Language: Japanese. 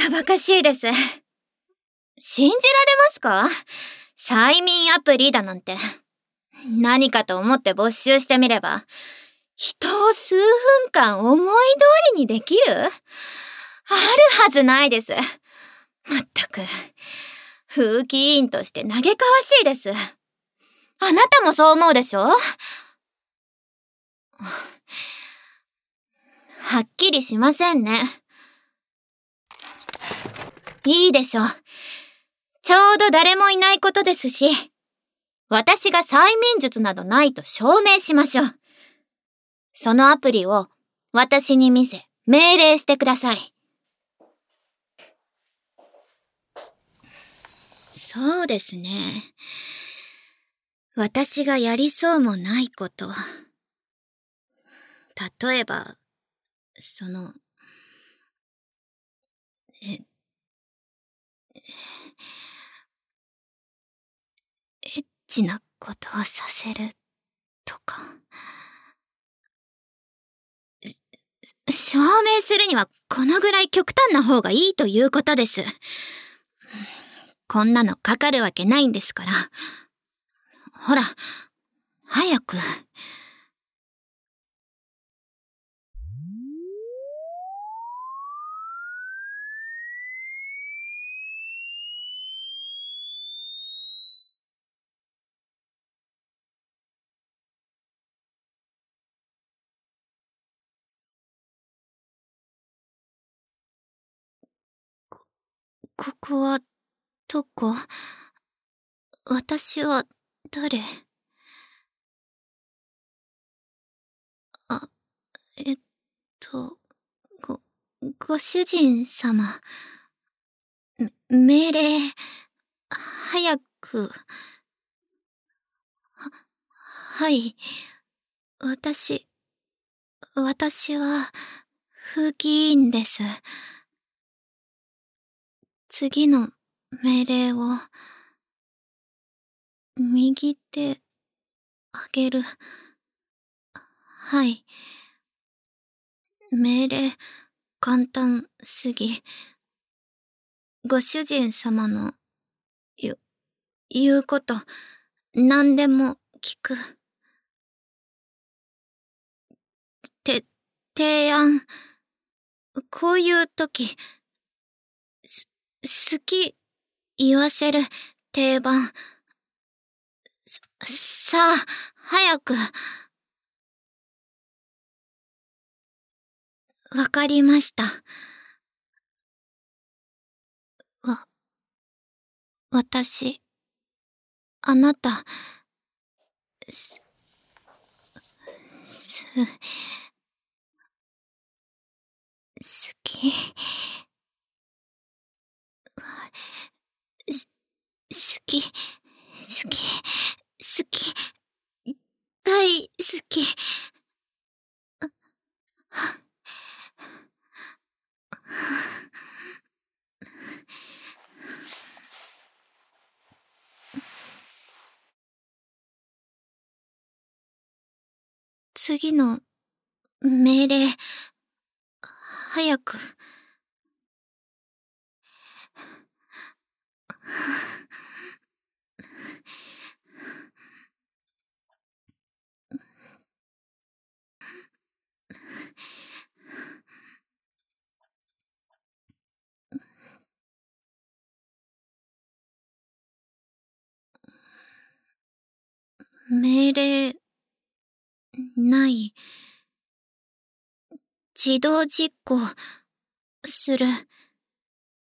かばかしいです。信じられますか？催眠アプリだなんて。何かと思って没収してみれば、人を数分間思い通りにできる？あるはずないです。まったく、風紀委員として嘆かわしいです。あなたもそう思うでしょ？はっきりしませんね。いいでしょう。ちょうど誰もいないことですし、私が催眠術などないと証明しましょう。そのアプリを私に見せ、命令してください。そうですね。私がやりそうもないこと。例えば、え、エッチなことをさせるとか。証明するにはこのぐらい極端な方がいいということです。こんなのかかるわけないんですから。ほら、早く。ここは、どこ？私は、誰？あ、えっと、ご、ご主人様。命令、早く。はい。私は、風紀委員です。次の命令を、右手、あげる。はい。命令、簡単すぎ。ご主人様の、言うこと、何でも聞く。提案。こういう時、好き、言わせる、定番。さあ、早く。わかりました。私、あなた、す、好き。好き、好き、好き、大好き。次の命令、早く。命令、ない。自動実行、する。